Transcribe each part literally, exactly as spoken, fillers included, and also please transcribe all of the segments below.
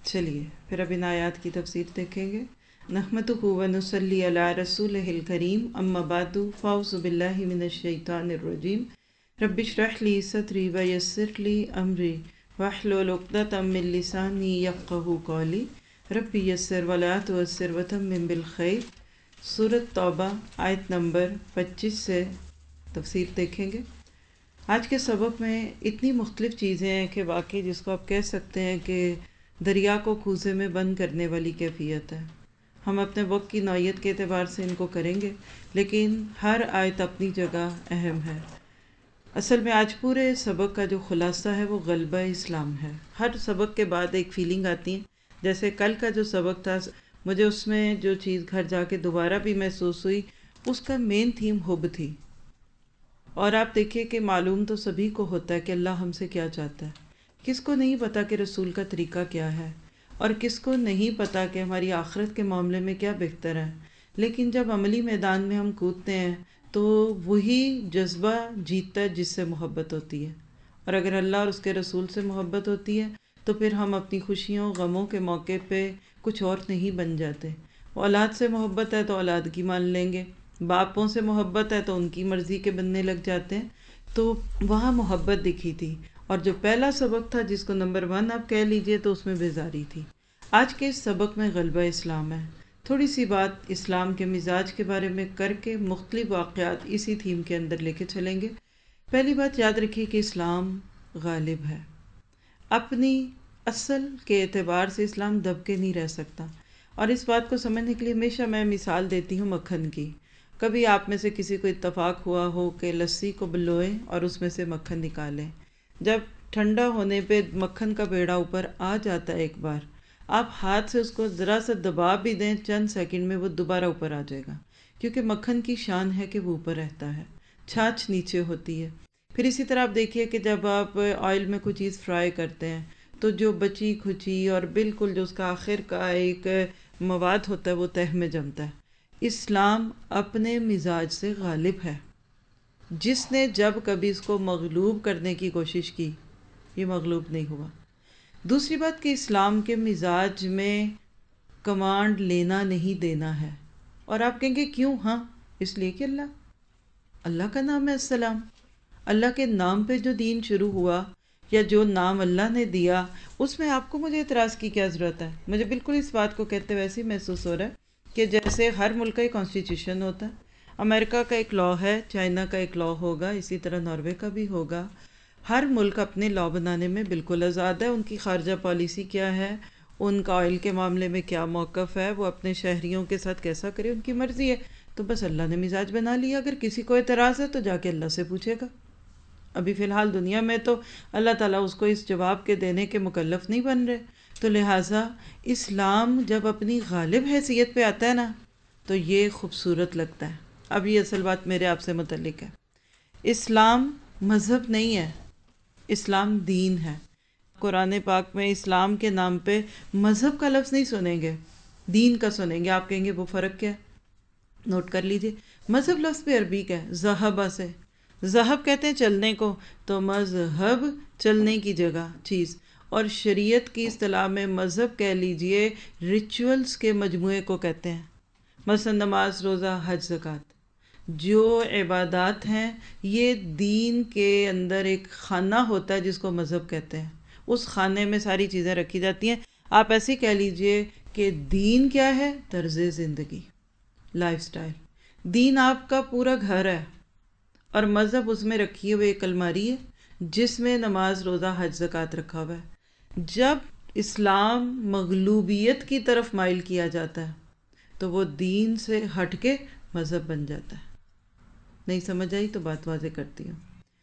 چلیے پھر اب ان آیات کی تفسیر دیکھیں گے۔ نحمدہ و نصلی علی رسولہ الکریم، اما بعد فاعوذ باللہ من الشیطان الرجیم۔ رب اشرح لی صدری ویسر لی امری واحلل عقدۃ من لسانی یفقہوا قولی رب یسر ولا تعسر وتمم بالخیر۔ سورۃ توبہ آیت نمبر پچیس سے تفسیر دیکھیں گے۔ آج کے سبق میں اتنی مختلف چیزیں ہیں کہ واقعی جس کو آپ کہہ سکتے ہیں کہ دریا کو کوزے میں بند کرنے والی کیفیت ہے۔ ہم اپنے وقت کی نوعیت کے اعتبار سے ان کو کریں گے، لیکن ہر آیت اپنی جگہ اہم ہے۔ اصل میں آج پورے سبق کا جو خلاصہ ہے وہ غلبہ اسلام ہے۔ ہر سبق کے بعد ایک فیلنگ آتی ہے، جیسے کل کا جو سبق تھا مجھے اس میں جو چیز گھر جا کے دوبارہ بھی محسوس ہوئی، اس کا مین تھیم حب تھی۔ اور آپ دیکھیے کہ معلوم تو سبھی کو ہوتا ہے کہ اللہ ہم سے کیا چاہتا ہے۔ کس کو نہیں پتا کہ رسول کا طریقہ کیا ہے، اور کس کو نہیں پتا کہ ہماری آخرت کے معاملے میں کیا بہتر ہے۔ لیکن جب عملی میدان میں ہم کودتے ہیں تو وہی جذبہ جیتتا ہے جس سے محبت ہوتی ہے، اور اگر اللہ اور اس کے رسول سے محبت ہوتی ہے تو پھر ہم اپنی خوشیوں غموں کے موقع پہ کچھ اور نہیں بن جاتے۔ اولاد سے محبت ہے تو اولاد کی مان لیں گے، باپوں سے محبت ہے تو ان کی مرضی کے بننے لگ جاتے ہیں۔ تو وہاں محبت دکھی تھی، اور جو پہلا سبق تھا جس کو نمبر ون آپ کہہ لیجئے تو اس میں بیزاری تھی۔ آج کے اس سبق میں غلبہ اسلام ہے۔ تھوڑی سی بات اسلام کے مزاج کے بارے میں کر کے مختلف واقعات اسی تھیم کے اندر لے کے چلیں گے۔ پہلی بات یاد رکھیے کہ اسلام غالب ہے۔ اپنی اصل کے اعتبار سے اسلام دب کے نہیں رہ سکتا، اور اس بات کو سمجھنے کے لیے ہمیشہ میں مثال دیتی ہوں مکھن کی۔ کبھی آپ میں سے کسی کو اتفاق ہوا ہو کہ لسی کو بلوئیں اور اس میں سے مکھن نکالیں، جب ٹھنڈا ہونے پہ مکھن کا بیڑا اوپر آ جاتا ہے ایک بار، آپ ہاتھ سے اس کو ذرا سا دبا بھی دیں، چند سیکنڈ میں وہ دوبارہ اوپر آ جائے گا، کیونکہ مکھن کی شان ہے کہ وہ اوپر رہتا ہے، چھاچھ نیچے ہوتی ہے۔ پھر اسی طرح آپ دیکھیے کہ جب آپ آئل میں کوئی چیز فرائی کرتے ہیں تو جو بچی کھچی اور بالکل جو اس کا آخر کا ایک مواد ہوتا ہے وہ تہ میں جمتا ہے۔ اسلام اپنے مزاج سے غالب ہے۔ جس نے جب کبھی اس کو مغلوب کرنے کی کوشش کی، یہ مغلوب نہیں ہوا۔ دوسری بات کہ اسلام کے مزاج میں کمانڈ لینا نہیں دینا ہے۔ اور آپ کہیں گے کیوں؟ ہاں اس لیے کہ اللہ اللہ کا نام ہے السلام۔ اللہ کے نام پہ جو دین شروع ہوا، یا جو نام اللہ نے دیا، اس میں آپ کو مجھے اعتراض کی کیا ضرورت ہے؟ مجھے بالکل اس بات کو کہتے ویسے ہی محسوس ہو رہا ہے کہ جیسے ہر ملک کا ایک کانسٹیٹیوشن ہوتا ہے، امریکہ کا ایک لاء ہے، چائنا کا ایک لاء ہوگا، اسی طرح ناروے کا بھی ہوگا۔ ہر ملک اپنے لاء بنانے میں بالکل آزاد ہے، ان کی خارجہ پالیسی کیا ہے، ان کا آئل کے معاملے میں کیا موقف ہے، وہ اپنے شہریوں کے ساتھ کیسا کرے، ان کی مرضی ہے۔ تو بس اللہ نے مزاج بنا لیا، اگر کسی کو اعتراض ہے تو جا کے اللہ سے پوچھے گا۔ ابھی فی الحال دنیا میں تو اللہ تعالیٰ اس کو اس جواب کے دینے کے مکلف نہیں بن رہے، تو لہٰذا اسلام جب اپنی غالب حیثیت پہ آتا ہے نا تو یہ خوبصورت لگتا ہے۔ اب یہ اصل بات میرے آپ سے متعلق ہے۔ اسلام مذہب نہیں ہے، اسلام دین ہے۔ قرآن پاک میں اسلام کے نام پہ مذہب کا لفظ نہیں سنیں گے، دین کا سنیں گے۔ آپ کہیں گے وہ فرق کیا ہے؟ نوٹ کر لیجئے، مذہب لفظ بھی عربی کا ہے، ذہبہ سے، ذہب کہتے ہیں چلنے کو، تو مذہب چلنے کی جگہ چیز، اور شریعت کی اصطلاح میں مذہب کہہ لیجئے ریچولز کے مجموعے کو کہتے ہیں، مثلا نماز، روزہ، حج، زکوٰۃ۔ جو عبادات ہیں یہ دین کے اندر ایک خانہ ہوتا ہے جس کو مذہب کہتے ہیں، اس خانے میں ساری چیزیں رکھی جاتی ہیں۔ آپ ایسے ہی کہہ لیجئے کہ دین کیا ہے؟ طرز زندگی، لائف سٹائل۔ دین آپ کا پورا گھر ہے، اور مذہب اس میں رکھی ہوئے ایک الماری ہے جس میں نماز، روزہ، حج، زکوٰۃ رکھا ہوا ہے۔ جب اسلام مغلوبیت کی طرف مائل کیا جاتا ہے تو وہ دین سے ہٹ کے مذہب بن جاتا ہے۔ نہیں سمجھ آئی تو بات واضح کرتی ہوں۔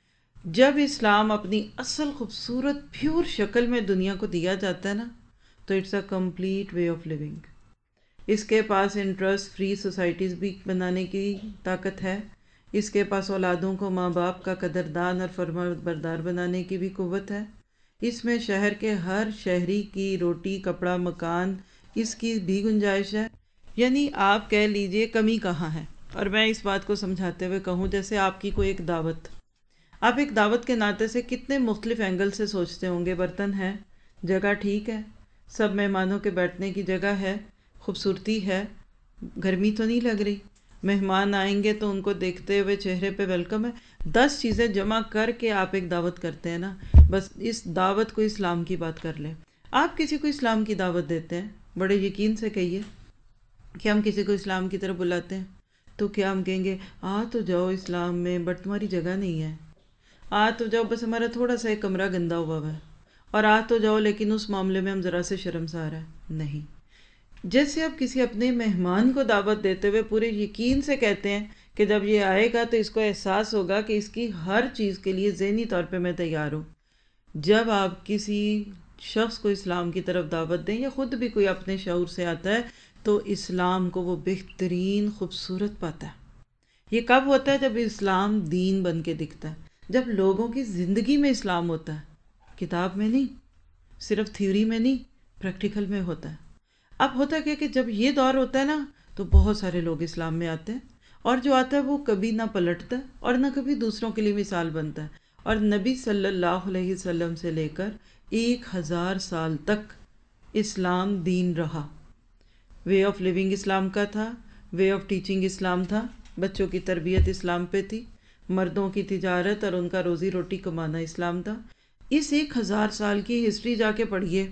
جب اسلام اپنی اصل خوبصورت پیور شکل میں دنیا کو دیا جاتا ہے نا تو it's a complete way of living. اس کے پاس انٹرسٹ فری سوسائٹیز بھی بنانے کی طاقت ہے، اس کے پاس اولادوں کو ماں باپ کا قدردان اور فرما بردار بنانے کی بھی قوت ہے، اس میں شہر کے ہر شہری کی روٹی، کپڑا، مکان، اس کی بھی گنجائش ہے۔ یعنی آپ کہہ لیجئے کمی کہاں ہے؟ اور میں اس بات کو سمجھاتے ہوئے کہوں، جیسے آپ کی کوئی ایک دعوت، آپ ایک دعوت کے ناطے سے کتنے مختلف اینگل سے سوچتے ہوں گے، برتن ہے، جگہ ٹھیک ہے، سب مہمانوں کے بیٹھنے کی جگہ ہے، خوبصورتی ہے، گرمی تو نہیں لگ رہی، مہمان آئیں گے تو ان کو دیکھتے ہوئے چہرے پہ ویلکم ہے. دس چیزیں جمع کر کے آپ ایک دعوت کرتے ہیں نا، بس اس دعوت کو اسلام کی بات کر لیں. آپ کسی کو اسلام کی دعوت دیتے ہیں، بڑے یقین سے کہیے کہ ہم کسی کو اسلام کی طرف بلاتے ہیں تو کیا ہم کہیں گے آ تو جاؤ اسلام میں، بٹ تمہاری جگہ نہیں ہے، آ تو جاؤ بس ہمارا تھوڑا سا ایک کمرہ گندا ہوا ہوا ہے، اور آ تو جاؤ لیکن اس معاملے میں ہم ذرا سے شرمسار ہیں. نہیں، جیسے آپ کسی اپنے مہمان کو دعوت دیتے ہوئے پورے یقین سے کہتے ہیں کہ جب یہ آئے گا تو اس کو احساس ہوگا کہ اس کی ہر چیز کے لیے ذہنی طور پہ میں تیار ہوں. جب آپ کسی شخص کو اسلام کی طرف دعوت دیں یا خود بھی کوئی اپنے شعور سے آتا ہے تو اسلام کو وہ بہترین خوبصورت پاتا ہے. یہ کب ہوتا ہے؟ جب اسلام دین بن کے دکھتا ہے، جب لوگوں کی زندگی میں اسلام ہوتا ہے، کتاب میں نہیں، صرف تھیوری میں نہیں، پریکٹیکل میں ہوتا ہے. اب ہوتا کیا کہ جب یہ دور ہوتا ہے نا تو بہت سارے لوگ اسلام میں آتے ہیں، اور جو آتا ہے وہ کبھی نہ پلٹتا ہے اور نہ کبھی دوسروں کے لیے مثال بنتا ہے. اور نبی صلی اللہ علیہ وسلم سے لے کر ایک ہزار سال تک اسلام دین رہا. وے آف لیونگ اسلام کا تھا، وے آف ٹیچنگ اسلام تھا، بچوں کی تربیت اسلام پہ تھی، مردوں کی تجارت اور ان کا روزی روٹی کمانا اسلام تھا. اس ایک ہزار سال کی ہسٹری جا کے پڑھیے،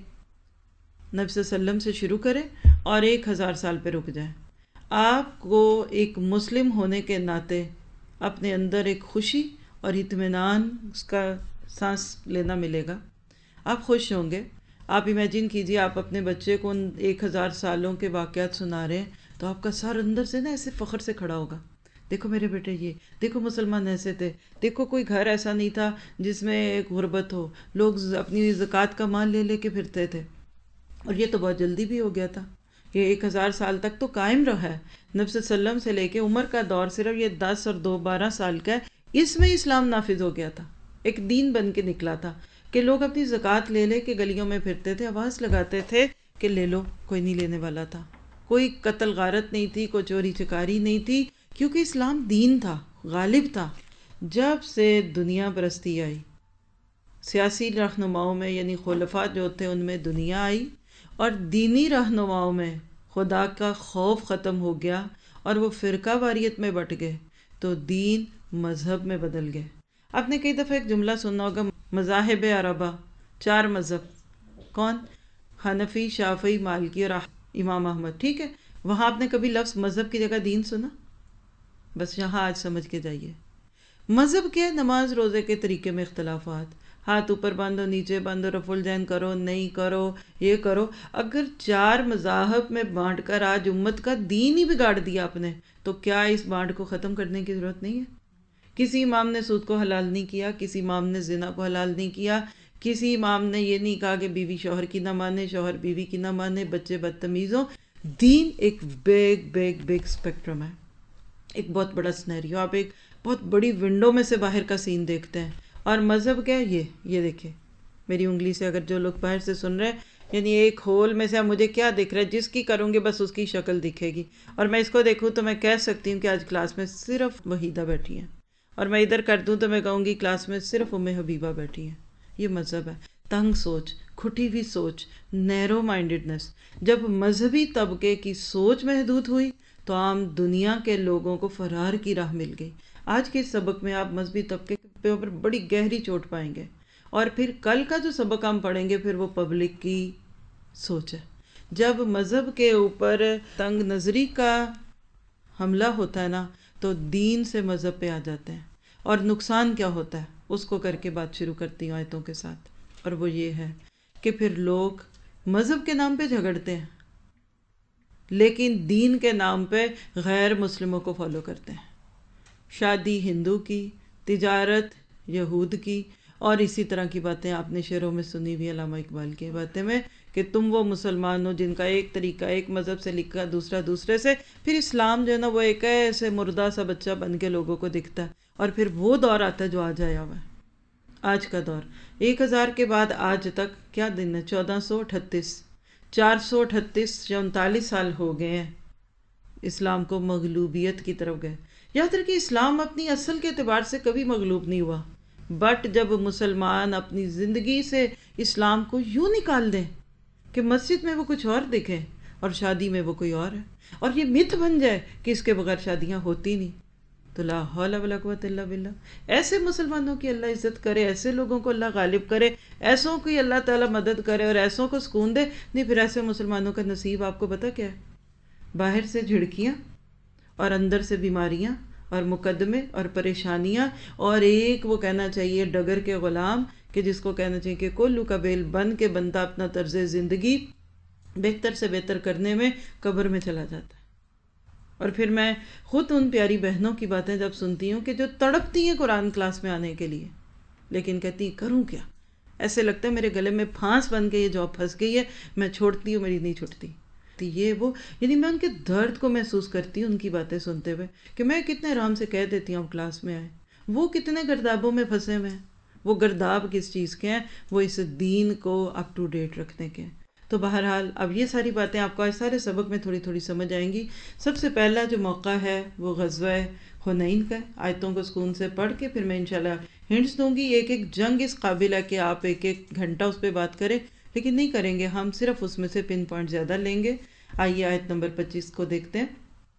نبی صلی اللہ علیہ وسلم سے شروع کریں اور ایک ہزار سال پہ رک جائیں. آپ کو ایک مسلم ہونے کے ناطے اپنے اندر ایک خوشی اور اطمینان اس کا سانس لینا ملے گا. آپ خوش ہوں گے. آپ امیجن کیجئے آپ اپنے بچے کو ان ایک ہزار سالوں کے واقعات سنا رہے ہیں تو آپ کا سر اندر سے نا ایسے فخر سے کھڑا ہوگا، دیکھو میرے بیٹے، یہ دیکھو مسلمان ایسے تھے، دیکھو کوئی گھر ایسا نہیں تھا جس میں ایک غربت ہو، لوگ اپنی زکوٰۃ کا مال لے لے کے پھرتے تھے. اور یہ تو بہت جلدی بھی ہو گیا تھا، یہ ایک ہزار سال تک تو قائم رہا ہے. نبی صلی اللہ علیہ وسلم سے لے کے عمر کا دور صرف یہ دس اور دو بارہ سال کا ہے، اس میں اسلام نافذ ہو گیا تھا، ایک دین بن کے نکلا تھا کہ لوگ اپنی زکوٰۃ لے لے کے گلیوں میں پھرتے تھے، آواز لگاتے تھے کہ لے لو، کوئی نہیں لینے والا تھا. کوئی قتل غارت نہیں تھی، کوئی چوری چکاری نہیں تھی، کیونکہ اسلام دین تھا، غالب تھا. جب سے دنیا پرستی آئی، سیاسی رہنماؤں میں یعنی خلفاء جو تھے ان میں دنیا آئی، اور دینی رہنماؤں میں خدا کا خوف ختم ہو گیا اور وہ فرقہ واریت میں بٹ گئے تو دین مذہب میں بدل گئے. آپ نے کئی دفعہ ایک جملہ سنا ہوگا، مذاہب اربعہ، چار مذہب. کون؟ حنفی، شافعی، مالکی اور امام احمد. ٹھیک ہے، وہاں آپ نے کبھی لفظ مذہب کی جگہ دین سنا؟ بس یہاں آج سمجھ کے جائیے. مذہب کیا ہے؟ نماز روزے کے طریقے میں اختلافات، ہاتھ اوپر باندھو، نیچے باندھو، رفع الجین کرو، نہیں کرو، یہ کرو. اگر چار مذاہب میں بانٹ کر آج امت کا دین ہی بگاڑ دیا آپ نے تو کیا اس بانٹ کو ختم کرنے کی ضرورت نہیں ہے؟ کسی امام نے سود کو حلال نہیں کیا، کسی امام نے زنا کو حلال نہیں کیا، کسی امام نے یہ نہیں کہا کہ بیوی شوہر کی نہ مانے، شوہر بیوی کی نہ مانے، بچے بدتمیز ہوں. دین ایک بگ بگ بگ اسپیکٹرم ہے، ایک بہت بڑا سینیریو. آپ ایک بہت بڑی ونڈو میں سے باہر کا سین دیکھتے ہیں. اور مذہب کیا ہے؟ یہ یہ دیکھیں میری انگلی سے، اگر جو لوگ باہر سے سن رہے ہیں، یعنی ایک ہول میں سے اب مجھے کیا دکھ رہا ہے، جس کی کروں گے بس اس کی شکل دکھے گی. اور میں اس کو دیکھوں تو میں کہہ سکتی ہوں کہ آج کلاس میں صرف وحیدہ بیٹھی ہیں، اور میں ادھر کر دوں تو میں کہوں گی کلاس میں صرف ام حبیبہ بیٹھی ہیں. یہ مذہب ہے. تنگ سوچ، کھٹی ہوئی سوچ، نیرو مائنڈڈنس. جب مذہبی طبقے کی سوچ محدود ہوئی تو عام دنیا کے لوگوں کو فرار کی راہ مل گئی. آج کے سبق میں آپ مذہبی طبقے کے اوپر بڑی گہری چوٹ پائیں گے، اور پھر کل کا جو سبق ہم پڑھیں گے پھر وہ پبلک کی سوچ ہے. جب مذہب کے اوپر تنگ نظری کا حملہ ہوتا ہے نا تو دین سے مذہب پہ آ جاتے ہیں. اور نقصان کیا ہوتا ہے اس کو کر کے بات شروع کرتی ہوں آیتوں کے ساتھ، اور وہ یہ ہے کہ پھر لوگ مذہب کے نام پہ جھگڑتے ہیں لیکن دین کے نام پہ غیر مسلموں کو فالو کرتے ہیں. شادی ہندو کی، تجارت یہود کی، اور اسی طرح کی باتیں آپ نے شعروں میں سنی ہوئی علامہ اقبال کی باتیں میں کہ تم وہ مسلمان ہو جن کا ایک طریقہ ایک مذہب سے لکھا، دوسرا دوسرے سے. پھر اسلام جو ہے نا وہ ایک ایسے مردہ سا بچہ بن کے لوگوں کو دکھتا ہے، اور پھر وہ دور آتا ہے جو آج آیا ہوا ہے. آج کا دور ایک ہزار کے بعد آج تک کیا دن ہے؟ چودہ سو اٹھتیس، چار سو اٹھتیس یا انتالیس سال ہو گئے ہیں اسلام کو مغلوبیت کی طرف گئے. یاد رکھیے اسلام اپنی اصل کے اعتبار سے کبھی مغلوب نہیں ہوا، بٹ جب مسلمان اپنی زندگی سے اسلام کو یوں نکال دیں کہ مسجد میں وہ کچھ اور دکھے اور شادی میں وہ کوئی اور ہے، اور یہ مت بن جائے کہ اس کے بغیر شادیاں ہوتی نہیں. تو لا حول ولا قوت الا باللہ. ایسے مسلمانوں کی اللہ عزت کرے، ایسے لوگوں کو اللہ غالب کرے، ایسوں کی اللہ تعالیٰ مدد کرے اور ایسوں کو سکون دے. نہیں پھر ایسے مسلمانوں کا نصیب آپ کو پتہ کیا ہے؟ باہر سے جھڑکیاں اور اندر سے بیماریاں اور مقدمے اور پریشانیاں، اور ایک وہ کہنا چاہیے ڈگر کے غلام کہ جس کو کہنا چاہیے کہ کولو کا بیل بن کے بنتا اپنا طرز زندگی بہتر سے بہتر کرنے میں قبر میں چلا جاتا ہے. اور پھر میں خود ان پیاری بہنوں کی باتیں جب سنتی ہوں کہ جو تڑپتی ہیں قرآن کلاس میں آنے کے لیے، لیکن کہتی ہیں کروں کیا، ایسے لگتا ہے میرے گلے میں پھانس بن کے یہ جاب پھنس گئی ہے، میں چھوڑتی ہوں، میری نہیں چھوٹتی. یہ وہ یعنی میں ان کے درد کو محسوس کرتی ہوں ان کی باتیں سنتے ہوئے کہ میں کتنے آرام سے کہہ دیتی ہوں اب کلاس میں آئے، وہ کتنے گردابوں میں پھنسے ہوئے ہیں. وہ گرداب کس چیز کے ہیں؟ وہ اس دین کو اپ ٹو ڈیٹ رکھنے کے ہیں. تو بہرحال اب یہ ساری باتیں آپ کو آج سارے سبق میں تھوڑی تھوڑی سمجھ آئیں گی. سب سے پہلا جو موقع ہے وہ غزوہ حنین کا ہے. آیتوں کو سکون سے پڑھ کے پھر میں انشاءاللہ ہنٹس دوں گی. ایک ایک جنگ اس قابل ہے کہ آپ ایک ایک گھنٹہ اس پہ بات کریں، لیکن نہیں کریں گے، ہم صرف اس میں سے پن پوائنٹ زیادہ لیں گے. آئیے آیت نمبر پچیس کو دیکھتے ہیں.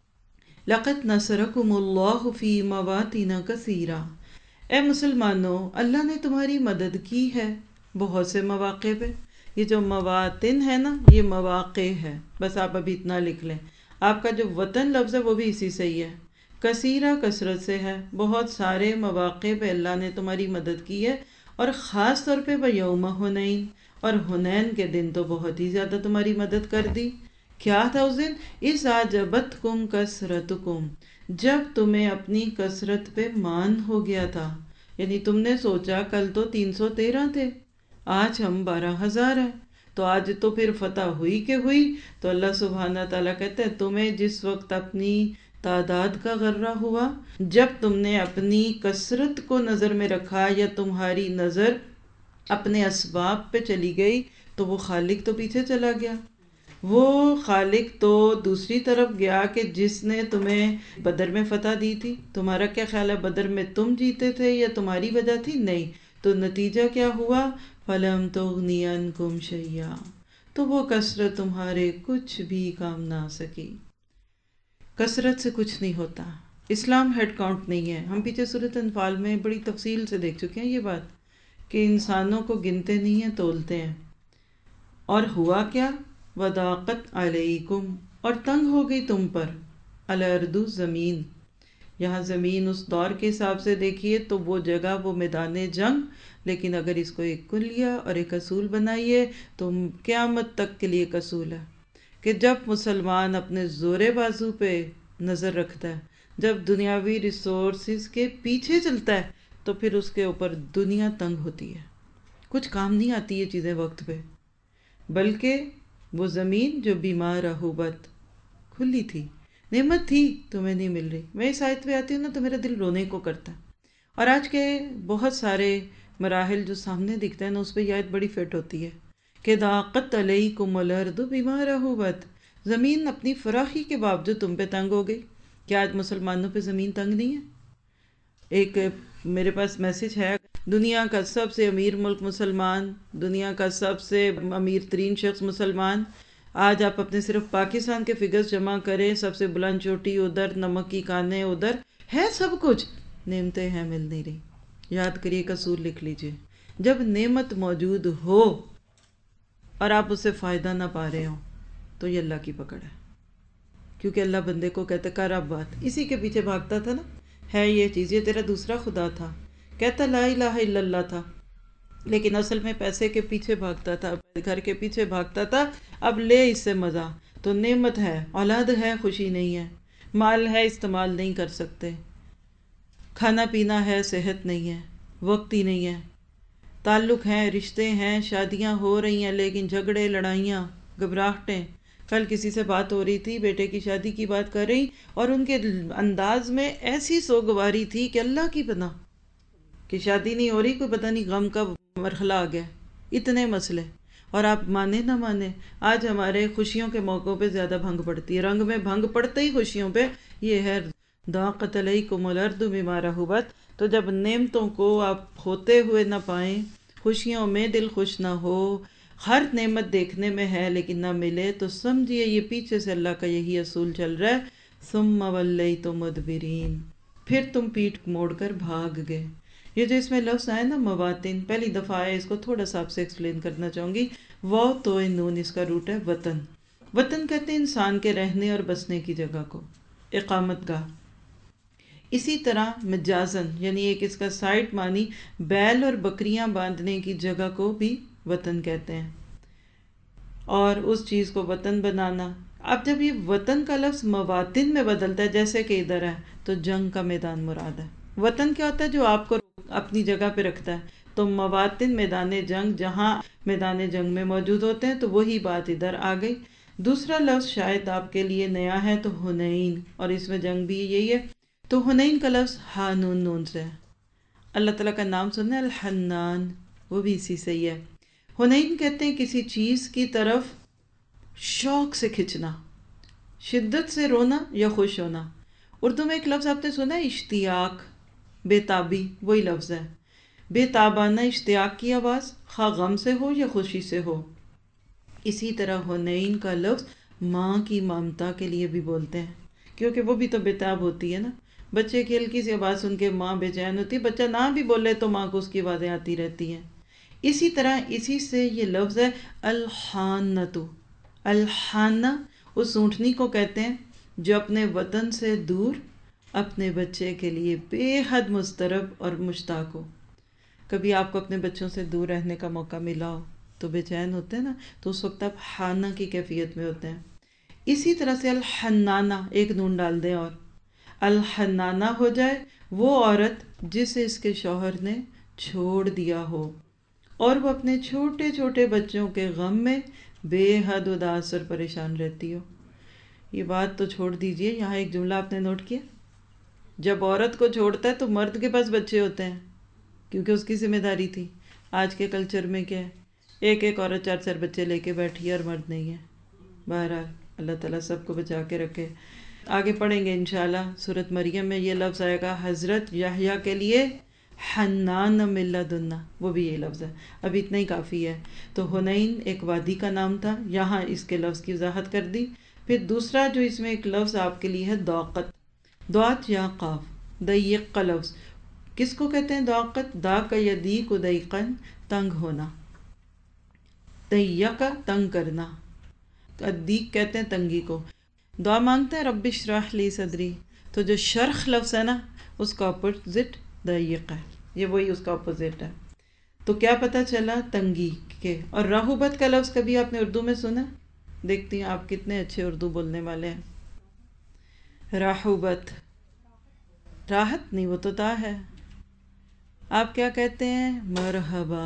لَقَدْ نَصَرَكُمُ اللَّهُ فِي مَوَاطِنَ كَثِيرَةٍ، اے مسلمانوں اللہ نے تمہاری مدد کی ہے بہت سے مواقع پہ. یہ جو مواطن ہے نا یہ مواقع ہے، بس آپ ابھی اتنا لکھ لیں. آپ کا جو وطن لفظ ہے وہ بھی اسی سے ہی ہے. کثیرہ کثرت سے ہے، بہت سارے مواقع پہ اللہ نے تمہاری مدد کی ہے، اور خاص طور پہ یوم حنین، اور حنین کے دن تو بہت ہی زیادہ تمہاری مدد کر دی. کیا تھا اس دن؟ اِذْ أَعْجَبَتْكُمْ كَثْرَتُكُمْ، جب تمہیں اپنی کثرت پہ مان ہو گیا تھا. یعنی تم نے سوچا کل تو تین سو تیرہ تھے، آج ہم بارہ ہزار ہیں، تو آج تو پھر فتح ہوئی کہ ہوئی. تو اللہ سبحانہ تعالیٰ کہتے ہیں تمہیں جس وقت اپنی تعداد کا غرہ ہوا، جب تم نے اپنی کثرت کو نظر میں رکھا یا تمہاری نظر اپنے اسباب پہ چلی گئی، تو وہ خالق تو پیچھے چلا گیا. وہ خالق تو دوسری طرف گیا کہ جس نے تمہیں بدر میں فتح دی تھی. تمہارا کیا خیال ہے بدر میں تم جیتے تھے یا تمہاری وجہ تھی؟ نہیں. تو نتیجہ کیا ہوا؟ فَلَمْ تُغْنِ عَنْكُمْ شَيْئًا، تو وہ کثرت تمہارے کچھ بھی کام نہ آ سکی. کثرت سے کچھ نہیں ہوتا. اسلام ہیڈ کاؤنٹ نہیں ہے. ہم پیچھے سورۃ انفال میں بڑی تفصیل سے دیکھ چکے ہیں یہ بات کہ انسانوں کو گنتے نہیں ہیں، تولتے ہیں. اور ہوا کیا؟ وَضَاقَتْ عَلَيْكُمْ، اور تنگ ہو گئی تم پر، الْأَرْضُ زمین. یہاں زمین اس دور کے حساب سے دیکھیے تو وہ جگہ وہ میدان جنگ، لیکن اگر اس کو ایک کلیہ اور ایک اصول بنائیے تو قیامت تک کے لیے ایک اصول ہے کہ جب مسلمان اپنے زور بازو پہ نظر رکھتا ہے، جب دنیاوی ریسورسز کے پیچھے چلتا ہے، تو پھر اس کے اوپر دنیا تنگ ہوتی ہے. کچھ کام نہیں آتی یہ چیزیں وقت پہ. بلکہ وہ زمین جو بیمار رہوبت کھلی تھی، نعمت تھی، تمہیں نہیں مل رہی. میں اس آیت پہ آتی ہوں نا تو میرا دل رونے کو کرتا ہے. اور آج کے بہت سارے مراحل جو سامنے دکھتے ہیں نا اس پہ یہ آیت بڑی فٹ ہوتی ہے کہ ضاقت علیکم الارض بما رحبت، زمین اپنی فراخی کے باوجود تم پہ تنگ ہو گئی. کیا آج مسلمانوں پہ زمین تنگ نہیں ہے؟ ایک میرے پاس میسج ہے، دنیا کا سب سے امیر ملک مسلمان، دنیا کا سب سے امیر ترین شخص مسلمان. آج آپ اپنے صرف پاکستان کے فگرز جمع کریں، سب سے بلند چوٹی ادھر، نمک کی کانیں ادھر، ہے سب کچھ، نعمتیں ہیں مل نہیں رہی. یاد کریے اصول لکھ لیجئے، جب نعمت موجود ہو اور آپ اس سے فائدہ نہ پا رہے ہوں تو یہ اللہ کی پکڑ ہے. کیونکہ اللہ بندے کو کہتے کر اب بات. اسی کے پیچھے بھاگتا تھا نا، ہے یہ چیز، یہ تیرا دوسرا خدا تھا، کہتا لا الہ الا اللہ تھا، لیکن اصل میں پیسے کے پیچھے بھاگتا تھا، گھر کے پیچھے بھاگتا تھا. اب لے اس سے مزہ. تو نعمت ہے، اولاد ہے، خوشی نہیں ہے، مال ہے، استعمال نہیں کر سکتے، کھانا پینا ہے، صحت نہیں ہے، وقت ہی نہیں ہے، تعلق ہیں، رشتے ہیں، شادیاں ہو رہی ہیں لیکن جھگڑے، لڑائیاں، گھبراہٹیں. کل کسی سے بات ہو رہی تھی، بیٹے کی شادی کی بات کر رہی، اور ان کے انداز میں ایسی سوگواری تھی کہ اللہ کی پناہ کہ شادی نہیں ہو رہی، کوئی پتہ نہیں غم کا مرحلہ آ گیا، اتنے مسئلے. اور آپ مانے نہ مانے آج ہمارے خوشیوں کے موقعوں پہ زیادہ بھنگ پڑتی ہے، رنگ میں بھنگ پڑتے ہی خوشیوں پہ. یہ ہے ضاقت علیکم الارض بما رحبت. تو جب نعمتوں کو آپ ہوتے ہوئے نہ پائیں، خوشیوں میں دل خوش نہ ہو، ہر نعمت دیکھنے میں ہے لیکن نہ ملے تو سمجھیے یہ پیچھے سے اللہ کا یہی اصول چل رہا ہے، ثم ولیتم مدبرین، پھر تم پیٹھ موڑ کر بھاگ گئے۔ یہ جو اس میں لفظ آئے نا مواطن، پہلی دفعہ ہے، اس کو تھوڑا سا آپ سے ایکسپلین کرنا چاہوں گی۔ واو تو نون، اس کا روٹ ہے وطن۔ وطن کہتے ہیں انسان کے رہنے اور بسنے کی جگہ کو، اقامت گاہ۔ اسی طرح مجازن یعنی ایک اس کا سائٹ معنی بیل اور بکریاں باندھنے کی جگہ کو بھی وطن کہتے ہیں، اور اس چیز کو وطن بنانا۔ اب جب یہ وطن کا لفظ مواطن میں بدلتا ہے، جیسے کہ ادھر ہے، تو جنگ کا میدان مراد ہے۔ وطن کیا ہوتا ہے؟ جو آپ کو اپنی جگہ پہ رکھتا ہے۔ تو مواطن میدان جنگ، جہاں میدان جنگ میں موجود ہوتے ہیں، تو وہی بات ادھر آ گئی۔ دوسرا لفظ شاید آپ کے لیے نیا ہے، تو حنین، اور اس میں جنگ بھی یہی ہے۔ تو حنین کا لفظ ہا نون نون سے ہے۔ اللہ تعالیٰ کا نام سننا ہے الحنان، وہ بھی اسی سے ہی ہے۔ حنین کہتے ہیں کسی چیز کی طرف شوق سے کھنچنا، شدت سے رونا یا خوش ہونا۔ اردو میں ایک لفظ آپ نے سنا ہے اشتیاق، بے تابی، وہی لفظ ہے۔ بے تابانہ اشتیاق کی آواز، خواہ غم سے ہو یا خوشی سے ہو۔ اسی طرح حنین کا لفظ ماں کی ممتا کے لیے بھی بولتے ہیں، کیونکہ وہ بھی تو بے تاب ہوتی ہے نا۔ بچے کی ہلکی سی آواز سن کے ماں بے چین ہوتی ہے، بچہ نہ بھی بولے تو ماں کو اس کی آوازیں آتی رہتی ہیں۔ اسی طرح اسی سے یہ لفظ ہے الحانتو۔ الحانہ اس اونٹنی کو کہتے ہیں جو اپنے وطن سے دور اپنے بچے کے لیے بے حد مضطرب اور مشتاق ہو۔ کبھی آپ کو اپنے بچوں سے دور رہنے کا موقع ملا ہو تو بے چین ہوتے ہیں نا، تو اس وقت آپ حانہ کی کیفیت میں ہوتے ہیں۔ اسی طرح سے الحنانہ، ایک نون ڈال دیں اور الحنانہ ہو جائے وہ عورت جسے اس کے شوہر نے چھوڑ دیا ہو اور وہ اپنے چھوٹے چھوٹے بچوں کے غم میں بے حد اداس اور پریشان رہتی ہو۔ یہ بات تو چھوڑ دیجئے، یہاں ایک جملہ آپ نے نوٹ کیا، جب عورت کو چھوڑتا ہے تو مرد کے پاس بچے ہوتے ہیں کیونکہ اس کی ذمہ داری تھی۔ آج کے کلچر میں کیا ہے، ایک ایک عورت چار چار بچے لے کے بیٹھی ہے اور مرد نہیں ہے۔ بہرحال اللہ تعالیٰ سب کو بچا کے رکھے۔ آگے پڑھیں گے انشاءاللہ سورۃ مریم میں یہ لفظ آئے گا حضرت یحییٰ کے لیے حنان من لدنا، وہ بھی یہ لفظ ہے۔ اب اتنا ہی کافی ہے۔ تو حنین ایک وادی کا نام تھا، یہاں اس کے لفظ کی وضاحت کر دی۔ پھر دوسرا جو اس میں ایک لفظ آپ کے لیے ہے ضاقت، ضاد یا قاف، ضیق کا لفظ۔ کس کو کہتے ہیں ضاقت؟ دا کا یضیق ضیقاً، تنگ ہونا، ضیق تنگ کرنا، الضیق کہتے ہیں تنگی کو۔ دعا مانگتے ہیں رب اشرح لی صدری، تو جو شرح لفظ ہے نا اس کا اپوزٹ ضیق ہے، یہ وہی اس کا اپوزٹ ہے۔ تو کیا پتہ چلا؟ تنگی کے۔ اور رحوبت کا لفظ کبھی آپ نے اردو میں سنا؟ دیکھتی ہیں آپ کتنے اچھے اردو بولنے والے ہیں۔ رحوبت، راحت نہیں، وہ تو تا ہے۔ آپ کیا کہتے ہیں؟ مرحبا،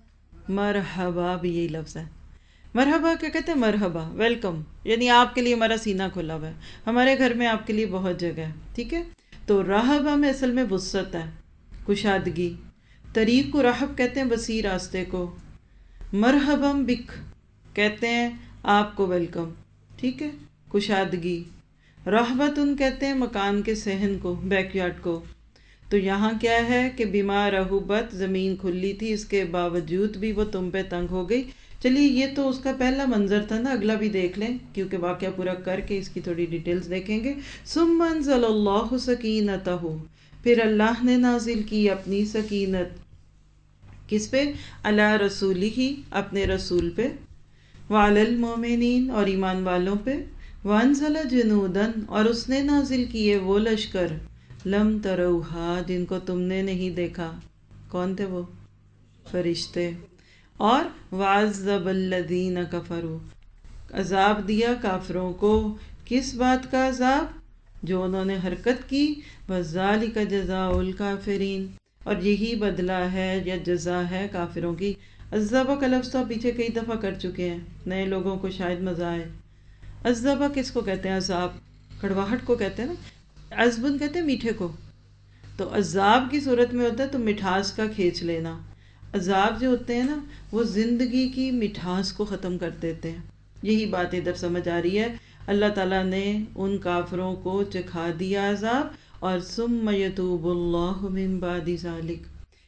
مرحبا بھی یہی لفظ ہے۔ مرحبا کیا کہتے ہیں؟ مرحبا، ویلکم، یعنی آپ کے لیے ہمارا سینہ کھلا ہوا ہے، ہمارے گھر میں آپ کے لیے بہت جگہ ہے، ٹھیک ہے۔ تو رحبا میں اصل میں وسعت ہے، کشادگی۔ طریق کو رحب کہتے ہیں وسیع راستے کو۔ مرحبا بک کہتے ہیں آپ کو ویلکم، ٹھیک ہے، کشادگی۔ رحبتن کہتے ہیں مکان کے صحن کو، بیک یارڈ کو۔ تو یہاں کیا ہے کہ بما رحبت، زمین کھلی تھی، اس کے باوجود بھی وہ تم پہ تنگ ہو گئی۔ چلیے یہ تو اس کا پہلا منظر تھا نا، اگلا بھی دیکھ لیں کیونکہ واقعہ پورا کر کے اس کی تھوڑی ڈیٹیلز دیکھیں گے۔ ثم انزل اللہ سکینتہ، پھر اللہ نے نازل کی اپنی سکینت، کس پہ؟ علی رسولہ، اپنے رسول پہ، وعلی المومنین، اور ایمان والوں پہ، وانزل جنودن، اور اس نے نازل کیے وہ لشکر، لم تروہا، جن کو تم نے نہیں دیکھا۔ کون تھے وہ؟ فرشتے۔ اور وعذب الذین کفروا، عذاب دیا کافروں کو۔ کس بات کا عذاب؟ جو انہوں نے حرکت کی۔ وذالک جزاء الکافرین، اور یہی بدلہ ہے یا جزا ہے کافروں کی۔ عذابہ کا لفظ تو پیچھے کئی دفعہ کر چکے ہیں، نئے لوگوں کو شاید مزہ آئے۔ عذابہ کس کو کہتے ہیں؟ عذاب، کڑواہٹ کو کہتے ہیں نا۔ عذبن کہتے ہیں میٹھے کو۔ تو عذاب کی صورت میں ہوتا ہے تو مٹھاس کا کھینچ لینا۔ عذاب جو ہوتے ہیں نا وہ زندگی کی مٹھاس کو ختم کر دیتے ہیں۔ یہی بات ادھر سمجھ آ رہی ہے، اللہ تعالیٰ نے ان کافروں کو چکھا دیا عذاب، اور ثم یتوب اللہ من بعد ذلک،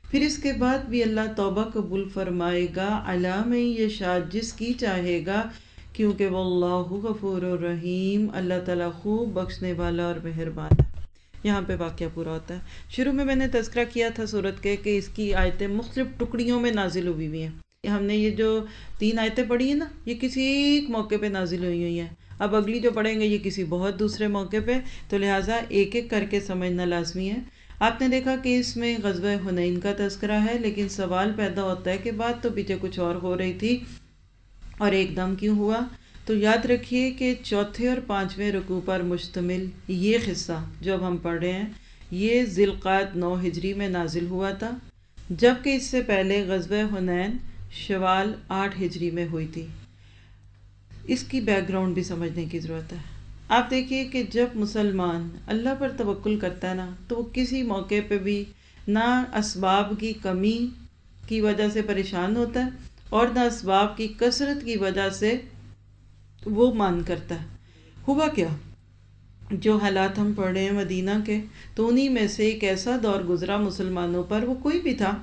پھر اس کے بعد بھی اللہ توبہ قبول فرمائے گا علی من یشاء، جس کی چاہے گا، کیونکہ واللہ غفور الرحیم، اللہ تعالیٰ خوب بخشنے والا اور مہربان ہے۔ یہاں پہ واقعہ پورا ہوتا ہے۔ شروع میں میں نے تذکرہ کیا تھا سورت کے کہ اس کی آیتیں مختلف ٹکڑیوں میں نازل ہوئی ہوئی ہیں۔ ہم نے یہ جو تین آیتیں پڑھی ہیں نا، یہ کسی ایک موقع پہ نازل ہوئی ہوئی ہیں۔ اب اگلی جو پڑھیں گے یہ کسی بہت دوسرے موقع پہ، تو لہٰذا ایک ایک کر کے سمجھنا لازمی ہے۔ آپ نے دیکھا کہ اس میں غزوہ حنین کا تذکرہ ہے، لیکن سوال پیدا ہوتا ہے کہ بات تو پیچھے کچھ اور ہو رہی تھی اور ایک دم کیوں ہوا؟ تو یاد رکھیے کہ چوتھے اور پانچویں رکوع پر مشتمل یہ قصہ جو اب ہم پڑھ رہے ہیں، یہ ذی القعدہ نو ہجری میں نازل ہوا تھا، جبکہ اس سے پہلے غزوہ حنین شوال آٹھ ہجری میں ہوئی تھی۔ اس کی بیک گراؤنڈ بھی سمجھنے کی ضرورت ہے۔ آپ دیکھیے کہ جب مسلمان اللہ پر توکل کرتا ہے نا، تو وہ کسی موقع پہ بھی نہ اسباب کی کمی کی وجہ سے پریشان ہوتا ہے اور نہ اسباب کی کثرت کی وجہ سے وہ مان کرتا ہے۔ ہوا کیا؟ جو حالات ہم پڑھ رہے ہیں مدینہ کے، تو انہی میں سے ایک ایسا دور گزرا مسلمانوں پر، وہ کوئی بھی تھا۔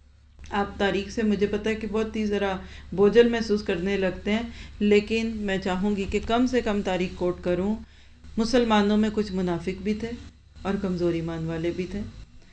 آپ تاریخ سے مجھے پتہ ہے کہ بہت ہی ذرا بوجھل محسوس کرنے لگتے ہیں، لیکن میں چاہوں گی کہ کم سے کم تاریخ کوٹ کروں۔ مسلمانوں میں کچھ منافق بھی تھے اور کمزور ایمان والے بھی تھے۔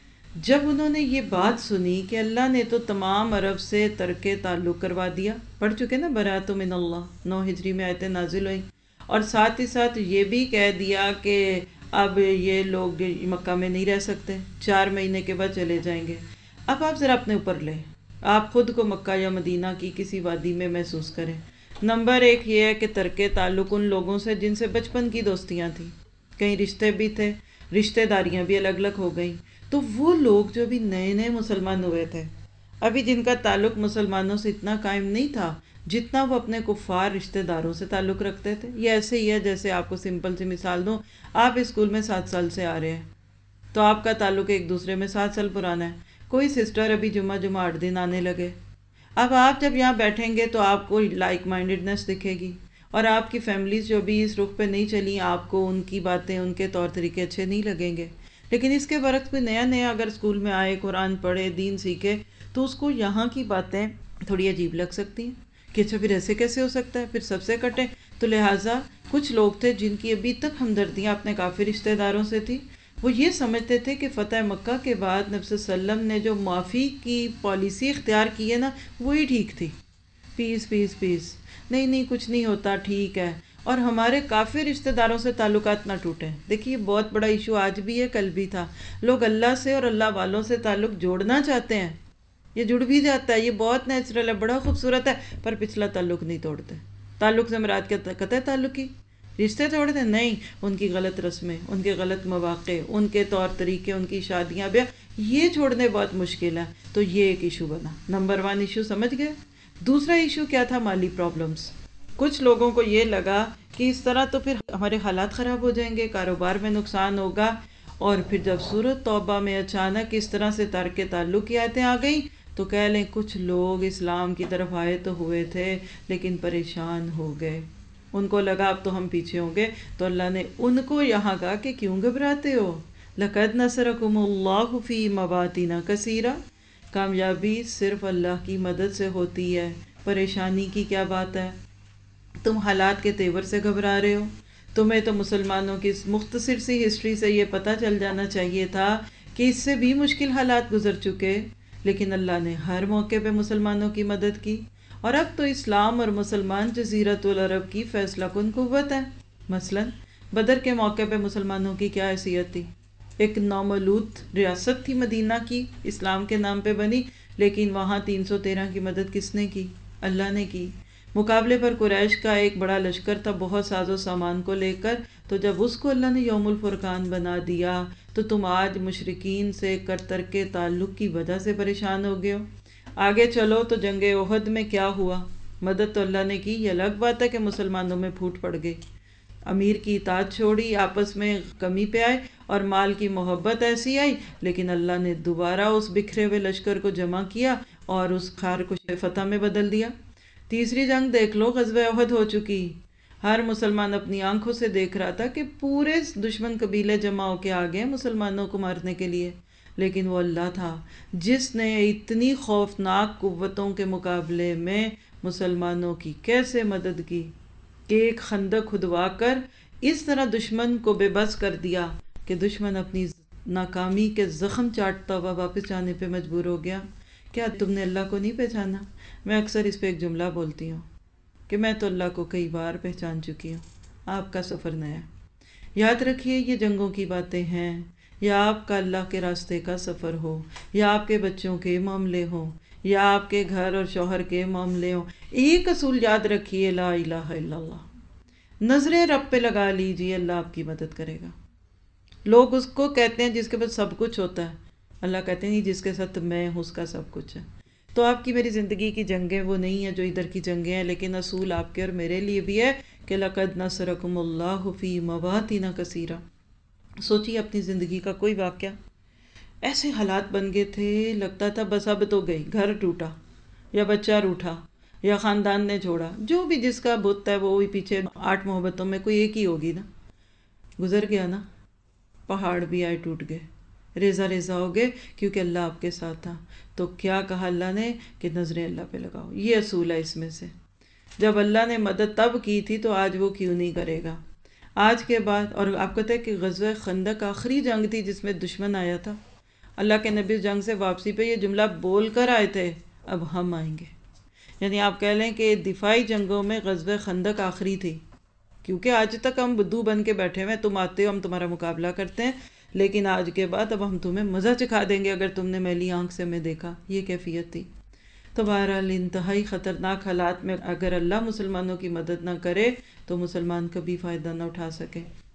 جب انہوں نے یہ بات سنی کہ اللہ نے تو تمام عرب سے ترک تعلق کروا دیا، پڑھ چکے نا برأۃ من اللہ، نو ہجری میں آیتیں نازل ہوئیں، اور ساتھ ہی ساتھ یہ بھی کہہ دیا کہ اب یہ لوگ مکہ میں نہیں رہ سکتے، چار مہینے کے بعد چلے جائیں گے۔ اب آپ ذرا اپنے اوپر لیں، آپ خود کو مکہ یا مدینہ کی کسی وادی میں محسوس کریں۔ نمبر ایک یہ ہے کہ ترک تعلق ان لوگوں سے جن سے بچپن کی دوستیاں تھیں، کئی رشتے بھی تھے، رشتہ داریاں بھی الگ الگ ہو گئیں۔ تو وہ لوگ جو ابھی نئے نئے مسلمان ہوئے تھے، ابھی جن کا تعلق مسلمانوں سے اتنا قائم نہیں تھا جتنا وہ اپنے کفار رشتہ داروں سے تعلق رکھتے تھے۔ یہ ایسے ہی ہے جیسے آپ کو سمپل سی مثال دوں، آپ اسکول میں سات سال سے آ رہے ہیں، تو آپ کا تعلق ایک دوسرے میں سات سال پرانا ہے۔ کوئی سسٹر ابھی جمعہ جمعہ آٹھ دن آنے لگے، اب آپ جب یہاں بیٹھیں گے تو آپ کو لائک مائنڈڈنس دکھے گی، اور آپ کی فیملیز جو بھی اس رخ پہ نہیں چلی، آپ کو ان کی باتیں، ان کے طور طریقے اچھے نہیں لگیں گے۔ لیکن اس کے برعکس کوئی نیا نیا اگر اسکول میں آئے، قرآن پڑھے، دین سیکھے، تو اس کو یہاں کی باتیں تھوڑی عجیب لگ سکتی ہیں کہ اچھا پھر ایسے کیسے ہو سکتا ہے، پھر سب سے کٹے۔ تو لہٰذا کچھ لوگ تھے جن کی ابھی تک ہمدردیاں اپنے کافر رشتہ داروں سے تھی، وہ یہ سمجھتے تھے کہ فتح مکہ کے بعد نبی صلی اللہ علیہ وسلم نے جو معافی کی پالیسی اختیار کی ہے نا، وہی ٹھیک تھی۔ پیس پیس پیس، نہیں نہیں کچھ نہیں ہوتا، ٹھیک ہے، اور ہمارے کافر رشتہ داروں سے تعلقات نہ ٹوٹیں۔ دیکھیے بہت بڑا ایشو آج بھی ہے، کل بھی تھا۔ لوگ اللہ سے اور اللہ والوں سے تعلق جوڑنا چاہتے ہیں، یہ جڑ بھی جاتا ہے، یہ بہت نیچرل ہے، بڑا خوبصورت ہے، پر پچھلا تعلق نہیں توڑتے۔ تعلق سے مراد کیا؟ قطع تعلقی رشتے توڑتے نہیں، ان کی غلط رسمیں، ان کے غلط مواقع، ان کے طور طریقے، ان کی شادیاں بیاہ، یہ چھوڑنے بہت مشکل ہے۔ تو یہ ایک ایشو بنا، نمبر ون ایشو سمجھ گئے۔ دوسرا ایشو کیا تھا؟ مالی پرابلمز۔ کچھ لوگوں کو یہ لگا کہ اس طرح تو پھر ہمارے حالات خراب ہو جائیں گے، کاروبار میں نقصان ہوگا، اور پھر جب سورۃ توبہ میں اچانک اس طرح سے ترک تعلق کی آیتیں آ گئیں، تو کہہ لیں کچھ لوگ اسلام کی طرف آئے تو ہوئے تھے لیکن پریشان ہو گئے، ان کو لگا اب تو ہم پیچھے ہوں گے۔ تو اللہ نے ان کو یہاں کہا کہ کیوں گھبراتے ہو، لَقَدْ نَصَرَكُمُ اللَّهُ فِي مَوَاطِنَ كَثِيرَةٍ، کامیابی صرف اللہ کی مدد سے ہوتی ہے، پریشانی کی کیا بات ہے؟ تم حالات کے تیور سے گھبرا رہے ہو؟ تمہیں تو مسلمانوں کی اس مختصر سی ہسٹری سے یہ پتہ چل جانا چاہیے تھا کہ اس سے بھی مشکل حالات گزر چکے، لیکن اللہ نے ہر موقع پہ مسلمانوں کی مدد کی، اور اب تو اسلام اور مسلمان جزیرۃ العرب کی فیصلہ کن قوت ہے۔ مثلا بدر کے موقع پہ مسلمانوں کی کیا حیثیت تھی؟ ایک نومولود ریاست تھی مدینہ کی، اسلام کے نام پہ بنی، لیکن وہاں تین سو تیرہ کی مدد کس نے کی؟ اللہ نے کی۔ مقابلے پر قریش کا ایک بڑا لشکر تھا بہت ساز و سامان کو لے کر، تو جب اس کو اللہ نے یوم الفرقان بنا دیا، تو تم آج مشرکین سے کر کے تعلق کی وجہ سے پریشان ہو گئے ہو۔ آگے چلو تو جنگ احد میں کیا ہوا؟ مدد تو اللہ نے کی، یہ الگ بات ہے کہ مسلمانوں میں پھوٹ پڑ گئی، امیر کی اطاعت چھوڑی، آپس میں کمی پہ آئے، اور مال کی محبت ایسی آئی، لیکن اللہ نے دوبارہ اس بکھرے ہوئے لشکر کو جمع کیا اور اس خار کو فتح میں بدل دیا۔ تیسری جنگ دیکھ لو، غزوہ احد ہو چکی، ہر مسلمان اپنی آنکھوں سے دیکھ رہا تھا کہ پورے دشمن قبیلے جمع ہو کے آ گئے مسلمانوں کو مارنے کے لیے، لیکن وہ اللہ تھا جس نے اتنی خوفناک قوتوں کے مقابلے میں مسلمانوں کی کیسے مدد کی کہ ایک خندق کھدوا کر اس طرح دشمن کو بے بس کر دیا کہ دشمن اپنی ناکامی کے زخم چاٹتا ہوا واپس جانے پہ مجبور ہو گیا۔ کیا تم نے اللہ کو نہیں پہچانا؟ میں اکثر اس پہ ایک جملہ بولتی ہوں کہ میں تو اللہ کو کئی بار پہچان چکی ہوں، آپ کا سفر نیا۔ یاد رکھیے یہ جنگوں کی باتیں ہیں، یا آپ کا اللہ کے راستے کا سفر ہو، یا آپ کے بچوں کے معاملے ہوں، یا آپ کے گھر اور شوہر کے معاملے ہوں، ایک اصول یاد رکھیے، لا الہ الا اللہ۔ نظریں رب پہ لگا لیجیے، اللہ آپ کی مدد کرے گا۔ لوگ اس کو کہتے ہیں جس کے پاس سب کچھ ہوتا ہے، اللہ کہتے ہیں نہیں، جس کے ساتھ میں ہوں اس کا سب کچھ ہے۔ تو آپ کی میری زندگی کی جنگیں وہ نہیں ہیں جو ادھر کی جنگیں ہیں، لیکن اصول آپ کے اور میرے لیے بھی ہے کہ لَقَدْ نَصَرَكُمُ اللَّهُ فِي مَوَاطِنَ كَثِيرَةٍ۔ سوچیے اپنی زندگی کا کوئی واقعہ، ایسے حالات بن گئے تھے لگتا تھا بس اب تو گئی، گھر ٹوٹا یا بچہ روٹھا یا خاندان نے چھوڑا، جو بھی جس کا بت ہے وہ وہی پیچھے آٹھ محبتوں میں کوئی ایک ہی ہوگی نا، گزر گیا نا، پہاڑ بھی آئے ٹوٹ گئے، ریزہ ریزہ ہو گئے، کیونکہ اللہ آپ کے ساتھ تھا۔ تو کیا کہا اللہ نے کہ نظریں اللہ پہ لگاؤ، یہ اصول ہے اس میں سے۔ جب اللہ نے مدد تب کی تھی تو آج وہ کیوں نہیں کرے گا؟ آج کے بعد، اور آپ کو پتہ ہے کہ غزوہ خندق آخری جنگ تھی جس میں دشمن آیا تھا، اللہ کے نبی جنگ سے واپسی پہ یہ جملہ بول کر آئے تھے، اب ہم آئیں گے۔ یعنی آپ کہہ لیں کہ دفاعی جنگوں میں غزوہ خندق آخری تھی، کیونکہ آج تک ہم بدو بن کے بیٹھے ہوئے، تم آتے ہو ہم تمہارا مقابلہ کرتے ہیں، لیکن آج کے بعد اب ہم تمہیں مزہ چکھا دیں گے اگر تم نے میلی آنکھ سے ہمیں دیکھا۔ یہ کیفیت تھی۔ تو بہرحال انتہائی خطرناک حالات میں اگر اللہ مسلمانوں کی مدد نہ کرے تو مسلمان کبھی فائدہ نہ اٹھا سکے۔